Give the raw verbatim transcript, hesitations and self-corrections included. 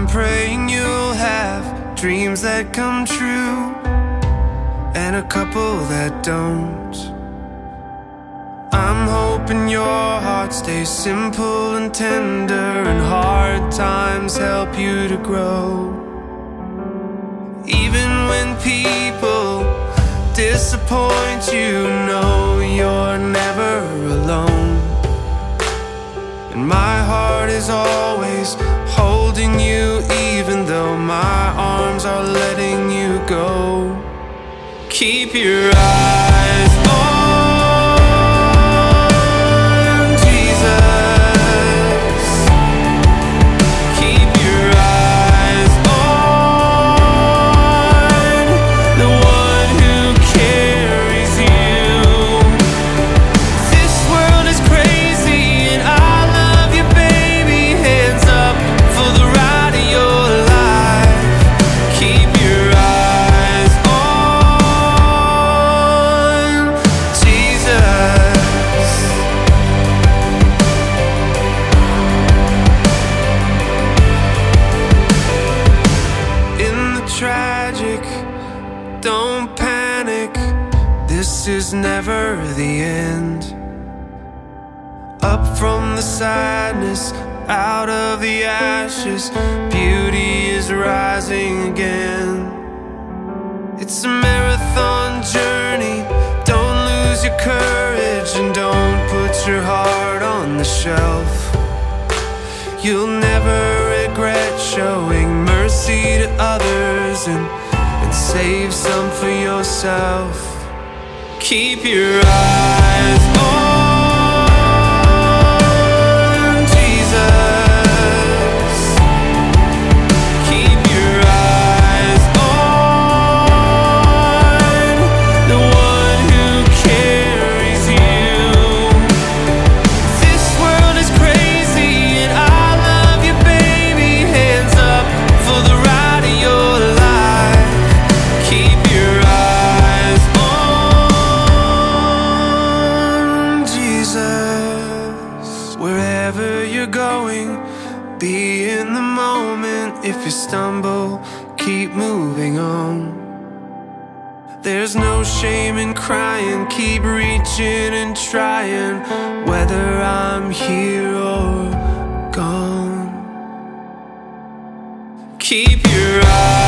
praying you'll have dreams that come true, and a couple that don't. I'm hoping your heart stays simple and tender, and hard times help you to grow. Even when people disappoint you, know you're never alone. And my heart is always holding you, even though my arms are letting you go. Keep your eyes on Jesus. Keep your eyes on the one who carries you. This world is crazy and I love you, baby. Hands up for the ride of your life. Keep your eyes on Jesus. In the tragic, don't panic. This is never the end. Up from the sadness, out of the ashes, beauty is rising again. It's a marathon journey. Don't lose your courage and don't put your heart on the shelf. You'll never regret showing mercy to others and, and save some for yourself. Keep your eyes on Jesus. Keep your eyes on the one who carries you. This world is crazy and I love you, baby. Hands up for the ride of your life. Keep your eyes on Jesus. Wherever you're going, be in the moment. If you stumble, keep moving on. There's no shame in crying. Keep reaching and trying, whether I'm here or gone. Keep your eyes